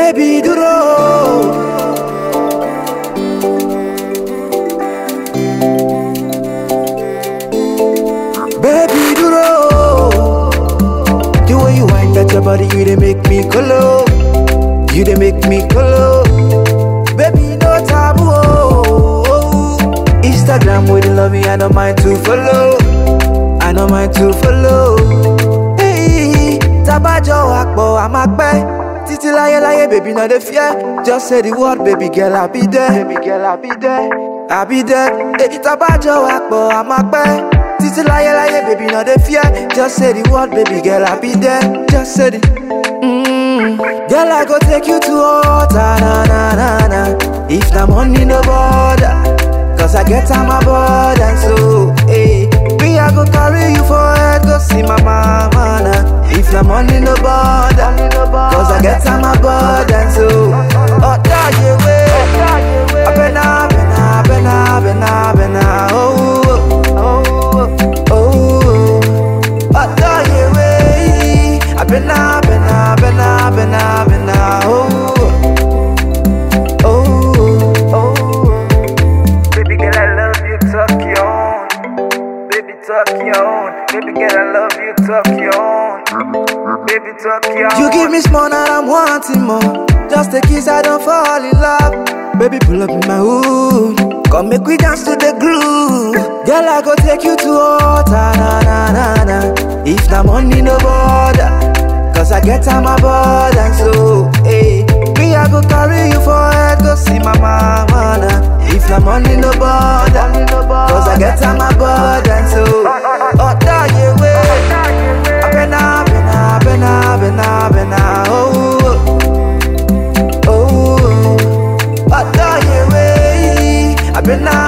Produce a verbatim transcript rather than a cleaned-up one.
Baby duro. Baby duro. The way you wind that your body, you they make me colo. You they make me colo. Baby no taboo. Oh. Instagram with the love me, I don't mind to follow. I don't mind to follow. Hey, tabajo akbo amakbe. Titi laye laye, baby no dey fear. Just say the word, baby girl, I'll be there. Baby girl, I'll be there. I'll be there. Hey, tabajo akbo amakbe. Titi laye laye, baby no dey fear. Just say the word, baby girl, I'll be there. Just say the. Mm. Girl, I go take you to water, na na na na. If the money no border, cause I get on my board and so, hey. Me I go carry you for head, go see my mama na. If the money no border, cause I get on my board and so, oh da ye way. Abena, abena, abena, abena, abena, oh, oh, oh, oh, oh da ye way. Abena, abena, abena, abena, abena, oh, oh, oh. Baby girl, I love you, talk your own. Baby, talk your own. Baby girl, I love you, talk your own. Baby, talk your own. You give me small and I'm wanting more. Just a kiss, I don't fall in love. Baby, pull up in my hood. Come make we dance to the groove. Girl, I go take you to water, na na na na. If the money no border, cause I get on my board and so, hey. Me I go carry you for head, go see my mama na. If the money no border, cause I get on my board and so, oh da ye way. Abena, abena, abena, abena, abena, oh, oh, oh da ye way. Abena,